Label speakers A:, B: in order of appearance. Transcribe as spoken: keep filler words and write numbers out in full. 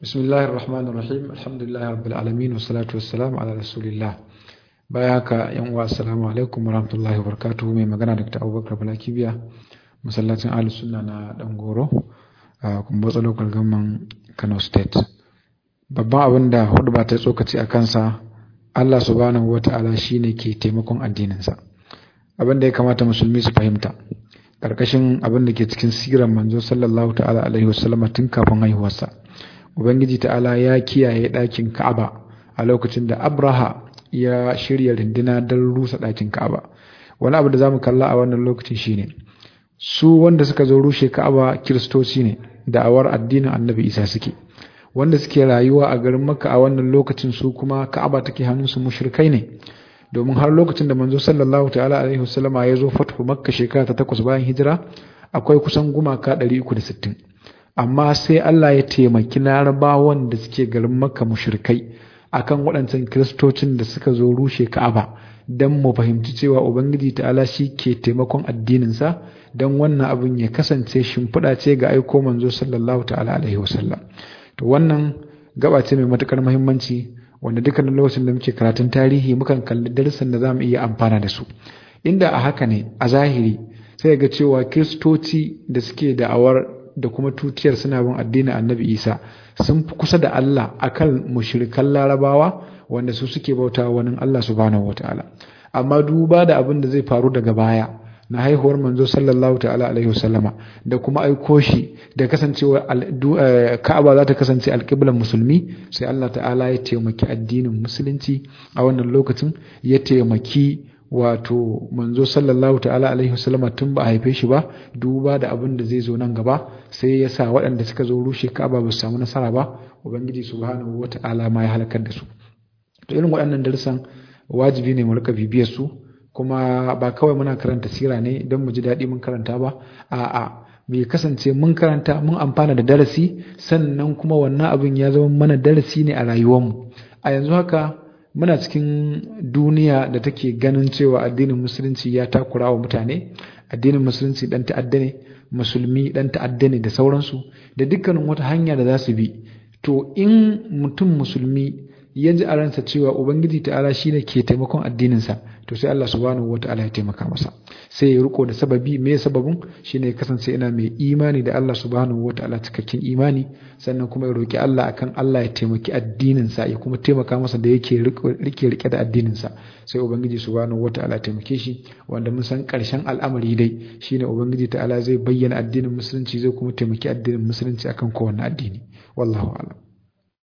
A: Bismillahir Rahmanir Rahim. Alhamdulillahi Rabbil Alamin wassalatu wassalamu ala Rasulillah. Baya haka yan uwa assalamu alaikum warahmatullahi wabarakatuh. Mai magana Dr. Abubakar Balakibiya, masallacin Ahlus Sunna na Dangoro, a Kumbotso Local Government, Kano State. Babban abin da hudba ta tsokaci a kansa, Allah subhanahu wata'ala shine ke taimakon addininsa. Abin da ya kamata musulmi su fahimta karkashin abin da ke cikin sirar manzo sallallahu ta'ala alaihi wasallam tun kafin haihuwarsa. Ubangiji ta'ala ya kiyaye ɗakin Ka'aba a lokacin da Abraha ya shirya rindina don rusa ɗakin Ka'aba. Wani abu da zamu kalla a wannan lokacin shine su wanda suka zo rushe Ka'aba Kiristoci ne, da'awar addinin Annabi Isa suke. Wanda suke rayuwa a garin Makka a wannan lokacin su kuma Ka'aba take hannunsu mushrikai ne. Domin har lokacin da manzo sallallahu ta'ala alaihi wasallama ya zo fatu Makka shekara ta takwas bayan hijira, akwai kusan gumaka ɗari uku da sittin. Amma sai Allah ya taimaki larabawan da suke garin Makka mushrikai akan waɗancan kiristocin da suka zo rushe Ka'aba, don mu fahimci cewa Ubangiji ta'ala shi ke taimakon addininsa, don wannan abin ya kasance shimfiɗa ce ga aiko manzo sallallahu ta'ala alaihi wasallam. To wannan gaba ce mai matukar muhimmanci wanda dukkanin lokacin da muke karatun tarihi mukan kalli darussan da zamu iya amfana da su. Inda a haka ne a zahiri sai ga cewa kiristoci da suke da'awar da kuma tutiyar suna bin addinin Annabi Isa sun fi kusa da Allah akan mushrikan Larabawa wanda su suke bauta wani Allah subhanahu wataala. Amma duba da abin da zai faru daga baya na haihuwar manzo sallallahu ta'ala alaihi wasallama da kuma aiko shi da kasancewa Ka'aba za ta kasance alƙiblar musulmi, sai Allah ta'ala ya taimaki addinin musulunci a wannan lokacin, ya taimaki wato manzo sallallahu ta'ala alaihi wasallama tun ba a haife shi ba. Duba da abin da zai zo nan gaba sai ya sa waɗanda suka zo rushe Ka'aba ba su samu nasara ba, Ubangiji subhanahu wata'ala ma ya halakar da su. To irin waɗannan darussan wajibi ne mu rika bibiyar su, kuma ba kawai muna karanta sira ne don mu ji daɗi mun karanta ba, a'a bai kasance mun karanta mun amfana da darasi, sannan kuma wannan abin ya zama mana darasi ne a rayuwarmu. A yanzu haka muna cikin duniya da take ganin cewa addinin musulunci ya takura wa mutane, addinin musulunci dan ta'adda ne, musulmi dan ta'adda ne da sauransu, da dukkanin wata hanya da za su bi. To in mutum musulmi ya ji a ransa cewa Ubangiji ta'ala shine ke taimakon addininsa, to sai Allah subhanahu wata'ala ya taimaka masa, sai ya riko da sababi. Me sababin? Shine ya kasance ina mai imani da Allah subhanahu wata'ala, cikakken imani, sannan kuma ya roki Allah akan Allah ya taimaki addininsa, ya kuma taimaka masa da yake rike rike da addininsa, sai Ubangiji subhanahu wata'ala ya taimake shi. Wanda mun san karshen al'amari dai shine Ubangiji ta'ala zai bayyana addinin musulunci, zai kuma taimaki addinin musulunci akan kowanne addini. Wallahu a'lam.